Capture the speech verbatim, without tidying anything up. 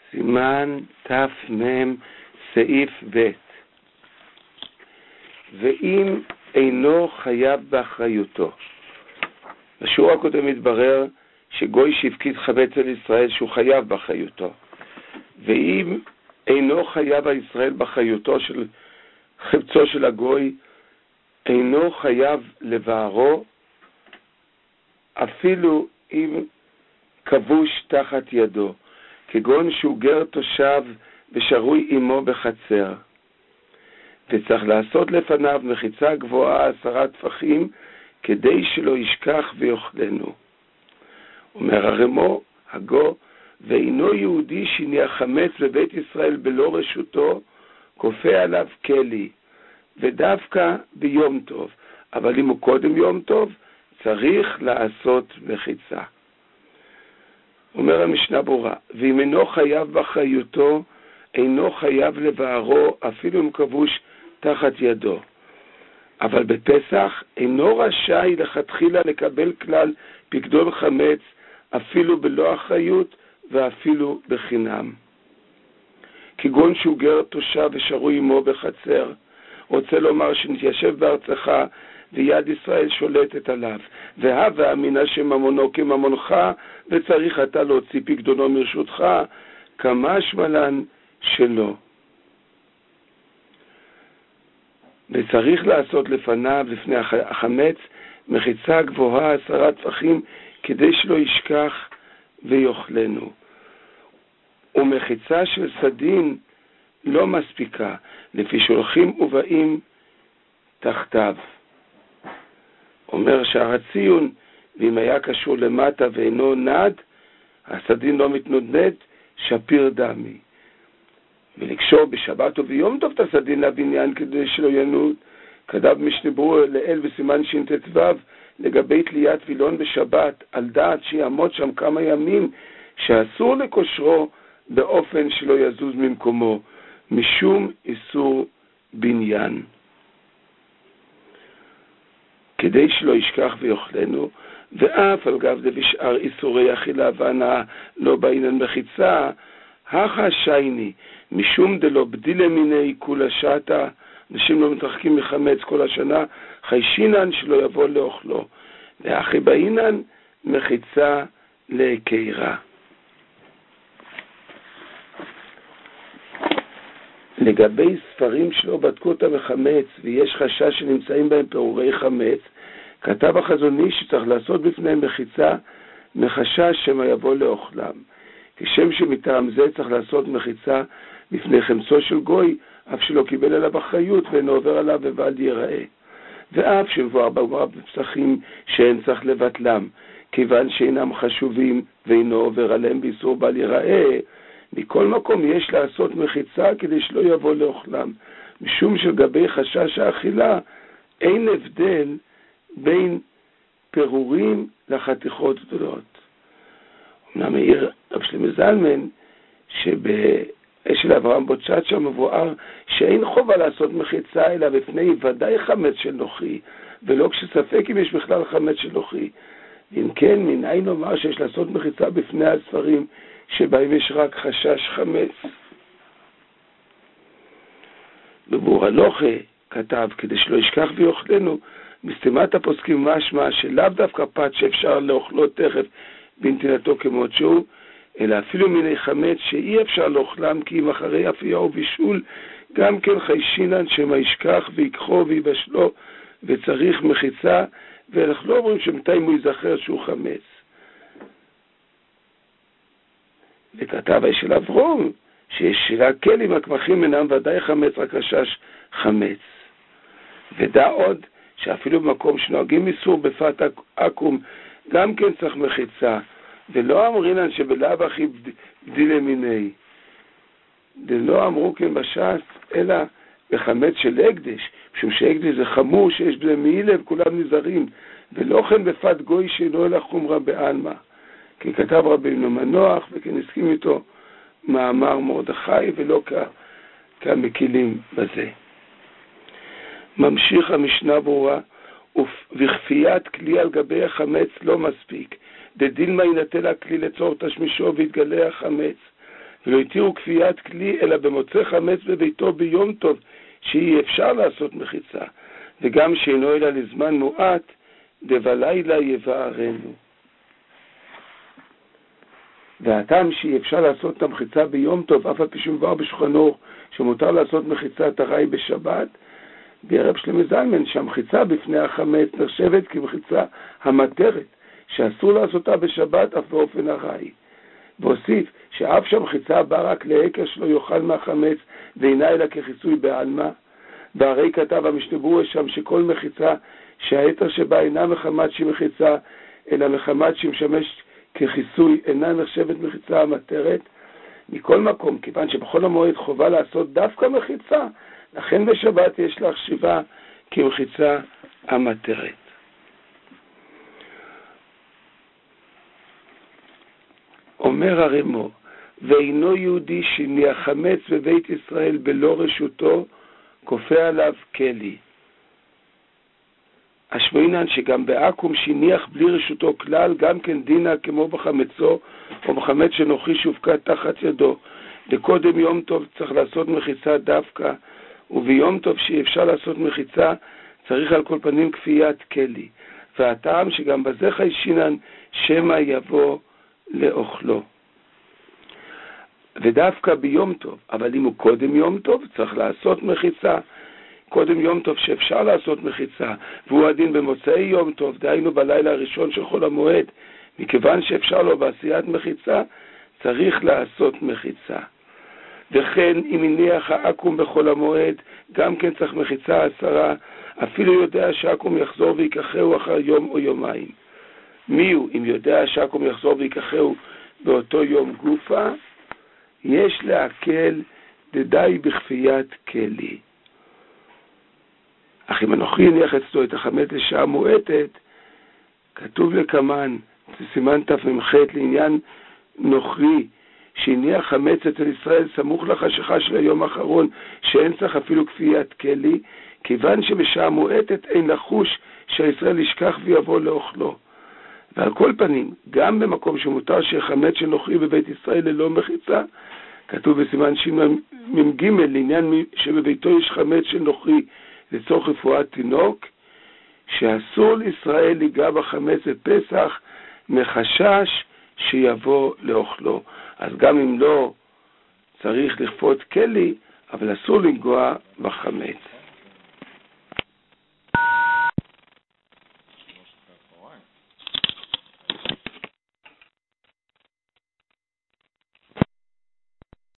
סימן תמם סעיף ב'. ואם אינו חייב באחריותו. בשיעור הקודם מתברר שגוי שהפקיד חמץ על ישראל שהוא חייב באחריותו. ואם אינו חייב על ישראל באחריותו של חפצו של הגוי, אינו חייב לבערו, אפילו אם כבוש תחת ידו, כגון שהוא גר תושב ושרוי עמו בחצר. וצריך לעשות לפניו מחיצה גבוהה עשרה טפחים, כדי שלא ישכח ויאכלנו. אומר הרמו, הגו, ואינו יהודי שניח חמץ בבית ישראל בלא רשותו, כופה עליו כלי, ודווקא ביום טוב. אבל אם הוא קודם יום טוב, צריך לעשות מחיצה. אומר המשנה ברורה, ואם אינו חייב באחריותו, אינו חייב לבערו, אפילו אם כבוש תחת ידו. אבל בפסח אינו רשאי לכתחילה לקבל כלל פקדון חמץ, אפילו בלא אחריות ואפילו בחינם. כגון שהוא גר תושב ושרוי עמו בחצר, רוצה לומר שנתיישב בארצך ויד ישראל שולטת עליו, והווה אמינה שממונו כממונך, וצריך אתה להוציא פקדונו מרשותך, כמשמע לן שלו. וצריך לעשות לפניו, לפני החמץ, מחיצה גבוהה עשרה טפחים, כדי שלא ישכח ויאכלנו. ומחיצה של סדין לא מספיקה, לפי שהולכים ובאים תחתיו. אומר שער הציון, ואם היה קשור למטה ואינו נד, הסדין לא מתנודד, שפיר דמי. ולקשור בשבת וביום טוב את הסדין לבניין כדי שלא ינוד. כתב משנה ברורה לאל בסימן ש"ט"ו לגבי תליית וילון בשבת, על דעת שיעמוד שם כמה ימים, שאסור לקושרו באופן שלא יזוז ממקומו, משום איסור בניין. כדי שלא ישכח ויאכלנו, ואף על גב זה בשאר איסורי אכילה והנאה לא בעינן מחיצה, החשייני, משום דלא בדילה מיני כולה שתה, אנשים לא מתרחקים מחמץ כל השנה, חיישינן שלא יבוא לאוכלו, ואחי בעינן מחיצה להקירה. לגבי ספרים שלא בדקו אותם בחמץ, ויש חשש שנמצאים בהם פירורי חמץ, כתב החזון איש שצריך לעשות בפניהם מחיצה, מחשש שמה יבוא לאוכלם. כשם שמטעם זה צריך לעשות מחיצה בפני חמצו של גוי, אף שלא קיבל עליו אחריות ואינו עובר עליו ובל ייראה. ואף שמבואר בגמרא בפסחים שאין צריך לבטלם, כיוון שאינם חשובים ואינו עובר עליהם באיסור בל ייראה, מכל מקום יש לעשות מחיצה כדי שלא יבוא לאוכלם, משום שלגבי חשש האכילה אין הבדל בין פירורים לחתיכות גדולות. אמנם העיר רב שלמה זלמן שבאשל אברהם בוצ'צ'ה מבואר שאין חובה לעשות מחיצה אלא בפני ודאי חמץ של נוחי, ולא כשספק אם יש בכלל חמץ של נוחי. ואם כן, מנין נאמר שיש לעשות מחיצה בפני הספרים שבהם יש רק חשש חמץ. בבור הלוכה כתב, כדי שלא ישכח ויאכלנו, מסתימת הפוסקים משמע שלאו דווקא פת שאפשר לאוכלו תכף בנתינתו כמות שהוא, אלא אפילו מיני חמץ שאי אפשר לאוכלם, כי אם אחרי אפייה ובישול גם כן חיישינן שמה ישכח ויקחו ויבשלו, וצריך מחיצה, ואנחנו לא אומרים שמתיים הוא יזכר שהוא חמץ. וכתב של אברום שיש שירה כלים הקמחים אינם ודאי חמץ, רק חשש חמץ. ודע עוד שאפילו במקום שנוהגים איסור בפת עקום גם כן צריך מחיצה, ולא אמרינן שבלאו הכי בדילה מיני. דלא אמרו כן בש"ס אלא בחמץ של הקדש, משום שהקדש זה חמור שיש בזה מעילה וכולם נזהרים, ולא כן בפת גוי שאינו אלא חומרה בעלמא. כי כתב רבינו מנוח, וכן הסכים איתו מאמר מרדכי, ולא כמקילים בזה. ממשיך המשנה ברורה, וכפיית כלי על גבי החמץ לא מספיק. דדילמה ינטל הכלי לצורך תשמישו והתגלה החמץ. ולא התירו כפיית כלי, אלא במוצא חמץ בביתו ביום טוב, שאי אפשר לעשות מחיצה, וגם שאינו אלא לזמן מועט, דבלילה יבערנו. והטעם שאי אפשר לעשות את המחיצה ביום טוב, אף על פי שמובא בשולחן אור, שמותר לעשות מחיצת ארעי בשבת, בערב שלמה זלמן, שהמחיצה בפני החמץ נחשבת כמחיצה המתרת, שאסור לעשותה בשבת אף באופן ארעי. והוסיף שאף שהמחיצה באה רק להיקר שלא יאכל מהחמץ, ואינה אלא כחיסוי בעלמא, והרי כתב המשנה ברורה שם שכל מחיצה שהיתר שבה אינה מחמת שהיא מחיצה, אלא מחמת שהיא משמש כחיסוי, אינה נחשבת מחיצה המתרת. מכל מקום, כיוון שבכל המועד חובה לעשות דווקא מחיצה, לכן בשבת יש להחשיבה כמחיצה המתרת. אומר הרמו, ואינו יהודי שניח חמץ בבית ישראל בלא רשותו, כופה עליו כלי. השמעינן שגם בעכו"ם שניח בלי רשותו כלל, גם כן דינה כמו בחמצו, או בחמץ שנוכרי שהופקד תחת ידו. לקודם יום טוב צריך לעשות מחיצה דווקא, וביום טוב שאי אפשר לעשות מחיצה, צריך על כל פנים כפיית כלי. והטעם שגם בזה חיישינן, שמא יבוא לאוכלו. ודווקא ביום טוב, אבל אם הוא קודם יום טוב, צריך לעשות מחיצה. קודם יום טוב שאפשר לעשות מחיצה, והוא הדין במוצאי יום טוב, דהיינו בלילה הראשון של חול המועד, מכיוון שאפשר לו בעשיית מחיצה, צריך לעשות מחיצה. וכן אם הניח העכו"ם בחול המועד, גם כן צריך מחיצה עשרה, אפילו יודע שהעכו"ם יחזור ויקחהו אחר יום או יומיים. מי הוא? אם יודע שהעכו"ם יחזור ויקחהו באותו יום גופה, יש להקל דדי בכפיית כלי. אך אם אנוכי הניח אצלו את החמץ לשעה מועטת, כתוב לקמן, סימן תמ"ח לעניין נוכרי, שהניח חמץ אצל ישראל סמוך לחשיכה של היום האחרון, שאין צריך אפילו כפיית כלי, כיוון שבשעה מועטת אין לחוש שהישראל ישכח ויבוא לאוכלו. ועל כל פנים, גם במקום שמותר שחמץ של נוכרי בבית ישראל ללא מחיצה, כתוב בסימן שמ"ג לעניין שבביתו יש חמץ של נוכרי לצורך רפואת תינוק, שאסור לישראל ליגע בחמץ בפסח מחשש שיבוא לאוכלו. אז גם אם לא צריך לכפות כלי, אבל אסור לנגוע בחמץ.